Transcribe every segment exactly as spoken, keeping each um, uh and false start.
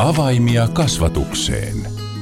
Avaimia kasvatukseen.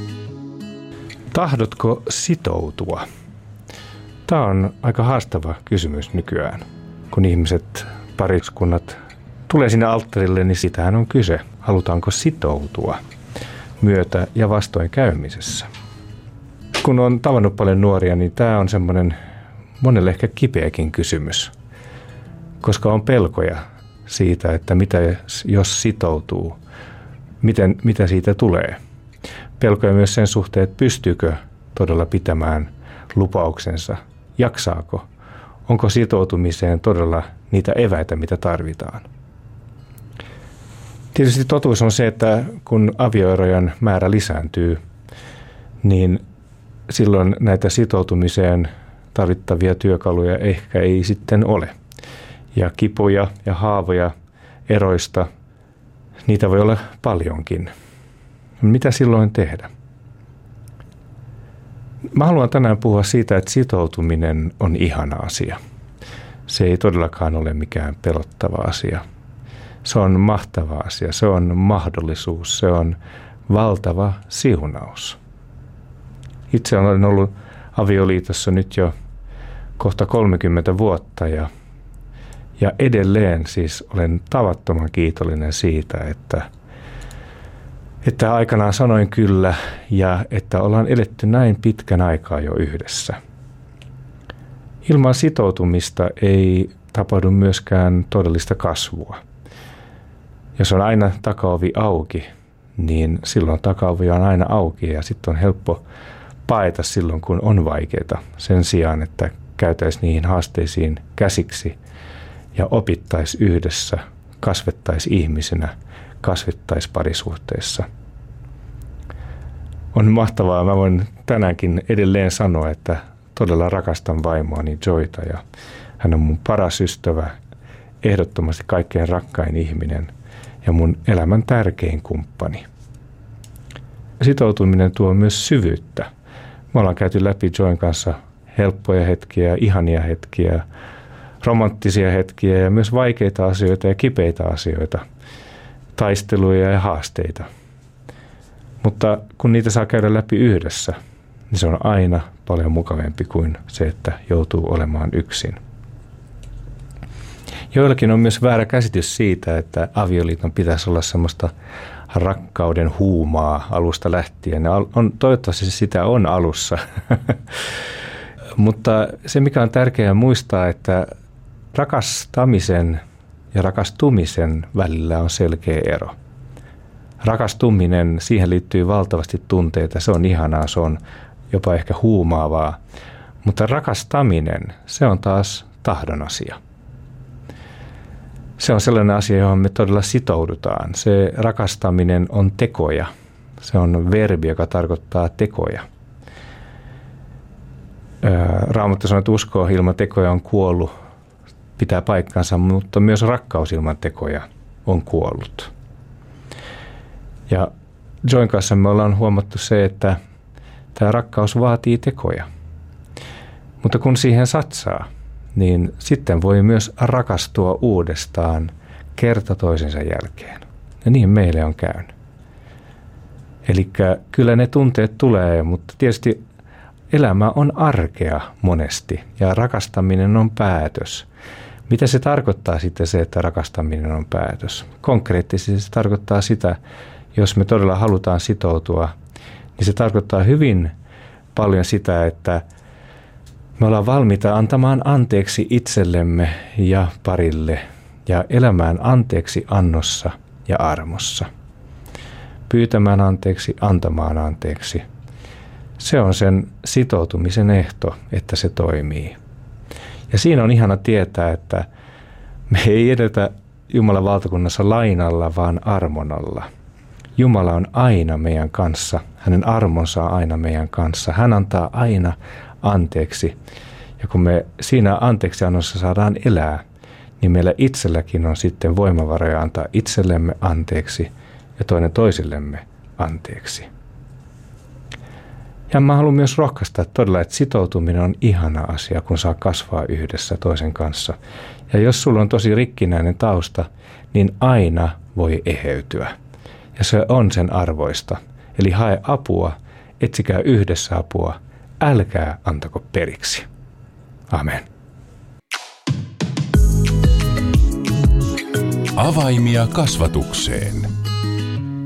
Tahdotko sitoutua? Tämä on aika haastava kysymys nykyään. Kun ihmiset, pariskunnat tulee sinne alttarille, niin sitähän on kyse. Halutaanko sitoutua myötä- ja vastoinkäymisessä? Kun on tavannut paljon nuoria, niin tämä on semmoinen monelle ehkä kipeäkin kysymys. Koska on pelkoja siitä, että mitä jos sitoutuu, miten, mitä siitä tulee. Pelkoja myös sen suhteen, että pystyykö todella pitämään lupauksensa, jaksaako, onko sitoutumiseen todella niitä eväitä, mitä tarvitaan. Tietysti totuus on se, että kun avioerojen määrä lisääntyy, niin silloin näitä sitoutumiseen tarvittavia työkaluja ehkä ei sitten ole. Ja kipuja ja haavoja eroista, niitä voi olla paljonkin. Mitä silloin tehdä? Mä haluan tänään puhua siitä, että sitoutuminen on ihana asia. Se ei todellakaan ole mikään pelottava asia. Se on mahtava asia, se on mahdollisuus, se on valtava siunaus. Itse olen ollut avioliitossa nyt jo kohta kolmekymmentä vuotta ja, ja edelleen siis olen tavattoman kiitollinen siitä, että, että aikanaan sanoin kyllä ja että ollaan eletty näin pitkän aikaa jo yhdessä. Ilman sitoutumista ei tapahdu myöskään todellista kasvua. Jos on aina takaovi auki, niin silloin takaovi on aina auki ja sitten on helppo paeta silloin, kun on vaikeaa. Sen sijaan, että käytäisiin niihin haasteisiin käsiksi ja opittaisiin yhdessä, kasvettaisiin ihmisenä, kasvettaisiin parisuhteessa. On mahtavaa. Mä voin tänäänkin edelleen sanoa, että todella rakastan vaimoani Joyta ja hän on mun paras ystävä, ehdottomasti kaikkein rakkain ihminen ja mun elämän tärkein kumppani. Sitoutuminen tuo myös syvyyttä. Me ollaan käyty läpi Joyn kanssa helppoja hetkiä, ihania hetkiä, romanttisia hetkiä ja myös vaikeita asioita ja kipeitä asioita, taisteluja ja haasteita. Mutta kun niitä saa käydä läpi yhdessä, niin se on aina paljon mukavampi kuin se, että joutuu olemaan yksin. Joillakin on myös väärä käsitys siitä, että avioliiton pitäisi olla semmoista rakkauden huumaa alusta lähtien. On, toivottavasti se sitä on alussa. Mutta se, mikä on tärkeää muistaa, että rakastamisen ja rakastumisen välillä on selkeä ero. Rakastuminen, siihen liittyy valtavasti tunteita, se on ihanaa, se on jopa ehkä huumaavaa. Mutta rakastaminen, se on taas tahdon asia. Se on sellainen asia, johon me todella sitoudutaan. Se rakastaminen on tekoja. Se on verbi, joka tarkoittaa tekoja. Raamattu sanoo, että usko ilman tekoja on kuollut, pitää paikkansa, mutta myös rakkaus ilman tekoja on kuollut. Ja Joyn kanssa me ollaan huomattu se, että tämä rakkaus vaatii tekoja. Mutta kun siihen satsaa, niin sitten voi myös rakastua uudestaan kerta toisensa jälkeen. Ja niin meille on käynyt. Eli kyllä ne tunteet tulee, mutta tietysti elämä on arkea monesti ja rakastaminen on päätös. Mitä se tarkoittaa sitten se, että rakastaminen on päätös? Konkreettisesti se tarkoittaa sitä, jos me todella halutaan sitoutua, niin se tarkoittaa hyvin paljon sitä, että me ollaan valmiita antamaan anteeksi itsellemme ja parille ja elämään anteeksi annossa ja armossa. Pyytämään anteeksi, antamaan anteeksi. Se on sen sitoutumisen ehto, että se toimii. Ja siinä on ihana tietää, että me ei edetä Jumalan valtakunnassa lainalla, vaan armonalla. Jumala on aina meidän kanssa. Hänen armonsa on aina meidän kanssa. Hän antaa aina anteeksi. Ja kun me siinä anteeksiannossa saadaan elää, niin meillä itselläkin on sitten voimavaroja antaa itsellemme anteeksi ja toinen toisillemme anteeksi. Ja mä haluan myös rohkaista todella, että sitoutuminen on ihana asia, kun saa kasvaa yhdessä toisen kanssa. Ja jos sulla on tosi rikkinäinen tausta, niin aina voi eheytyä. Ja se on sen arvoista. Eli hae apua, etsikää yhdessä apua, älkää antako periksi. Amen. Avaimia kasvatukseen.